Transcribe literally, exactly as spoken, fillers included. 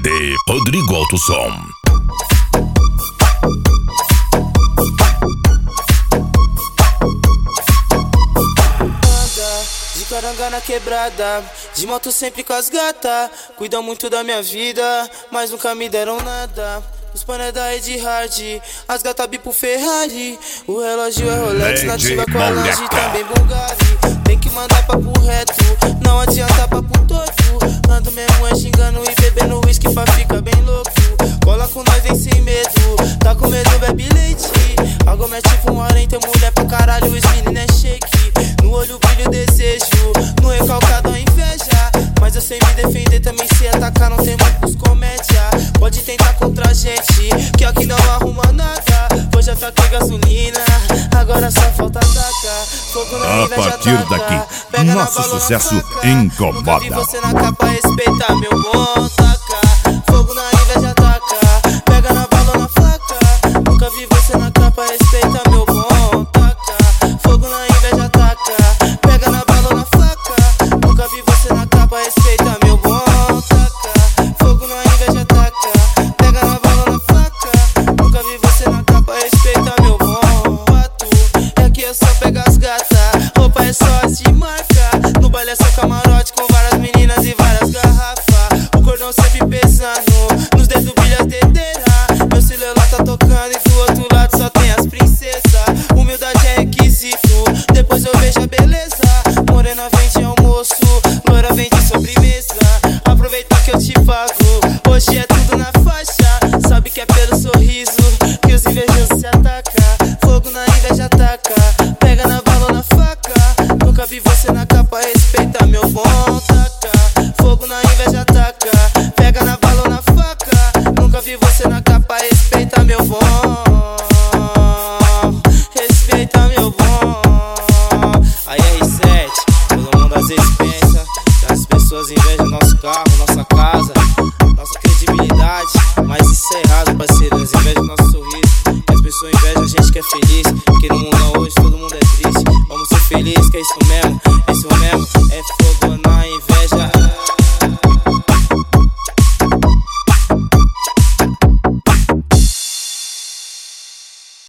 D Rodrigo Alto Som. De caranga na quebrada, de moto sempre com as gata. Cuidam muito da minha vida, mas nunca me deram nada. Os panos é da Ed Hard, as gata bipo Ferrari. O relógio é Rolex, nativa com a Lange, também Bulgari. Tem que mandar papo reto, não adianta papo torto. Ando mesmo é xingando e bebendo whisky pra ficar bem louco. Cola com nós, vem sem medo, tá com medo, bebe leite. Algo mete com arém, tem mulher pra caralho, os menino é shake. No olho brilho desejo, no recalcado a inveja. Mas eu sei me defender, também sei atacar, não tem muitos comédia. Pode tentar contra a gente, que aqui não arruma nada. Hoje já taquei gasolina, agora só falta taca. Fogo na A partir daqui, nosso sucesso incomoda. Nunca vi você na capa, respeita meu bom, taca. Fogo na inveja, taca. Pega na bala ou na faca. Nunca vi você na capa, respeita meu bom, taca. Fogo na inveja, taca. Pega na bala ou na faca. Nunca vi você na capa, respeita meu bom, taca. Fogo na inveja, taca. Pega na bala ou na faca. Nunca vi você na capa, respeita meu bom. Pato, é que eu só pego as gata. Roupa é só as de marca. No baile é só camarote com várias meninas e várias garrafas. O cordão sempre pesando, nos dedos brilha as dedeiras. Meu celular tá tocando e do outro lado só tem as princesas. Humildade é requisito, depois eu vejo a beleza. Morena vem de almoço, loira vem de sobremesa. Aproveita que eu te pago, hoje é tudo na faixa. Sabe que é pelo sorriso que os invejosos se atacam. Fogo na inveja ataca, pega na bala ou na faca. Nunca vi você na capa, respeita meu bom, taca. Fogo na inveja ataca, pega na bala ou na faca. Nunca vi você na capa, respeita meu bom. Respeita meu bom. Aí R sete, todo mundo às vezes pensa que as pessoas invejam nosso carro, nossa casa, nossa credibilidade. Mas isso é errado, parceiro, elas invejam nosso sorriso. As pessoas invejam a gente que é feliz, porque no mundo hoje todo mundo é triste. Vamos ser felizes, que é isso mesmo. Esse